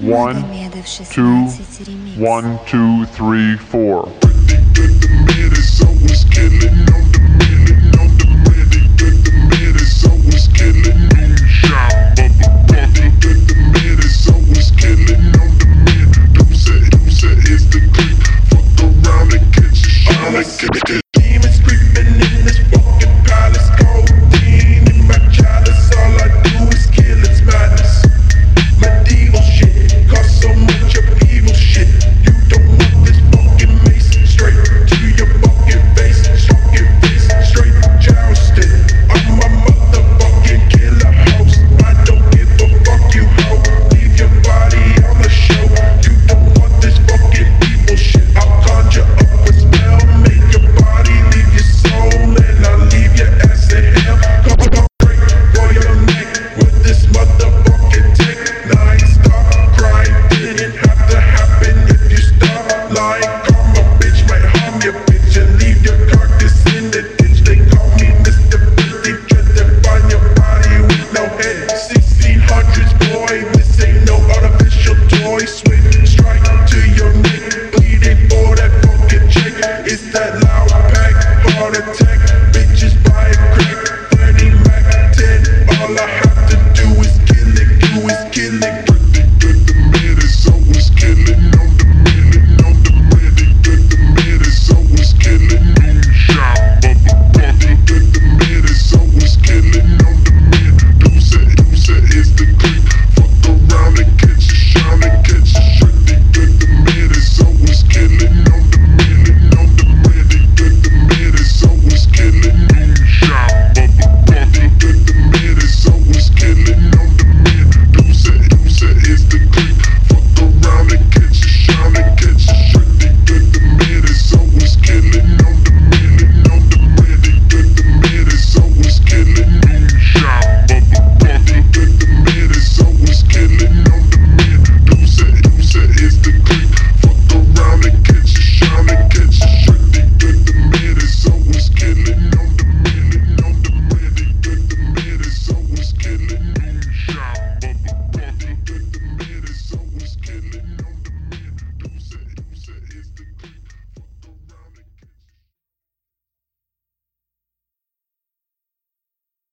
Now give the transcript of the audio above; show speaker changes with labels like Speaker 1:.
Speaker 1: One, two, 1, 2, 3, 4.
Speaker 2: Demons creeping in this fucking palace, codeine in my chalice. All I do is kill its madness. Medieval shit, cause so much of evil shit. You don't want this fucking mace, straight to your fucking face, straight jousted. I'm a motherfucking killer host. I don't give a fuck, you hoe. Leave your body on the show. You don't want this fucking evil shit. I'll conjure up a spell, make your body leave your soul, and I'll leave your ass in hell. Come on, break for your neck with this motherfucking tech. Now I ain't stop crying, didn't have to happen if you stop lying. Karma, bitch, might harm your bitch and leave your carcass in the ditch. They call me Mr. 50, try to find your body with no head. 1600s, boy, this ain't no artificial toy. Switch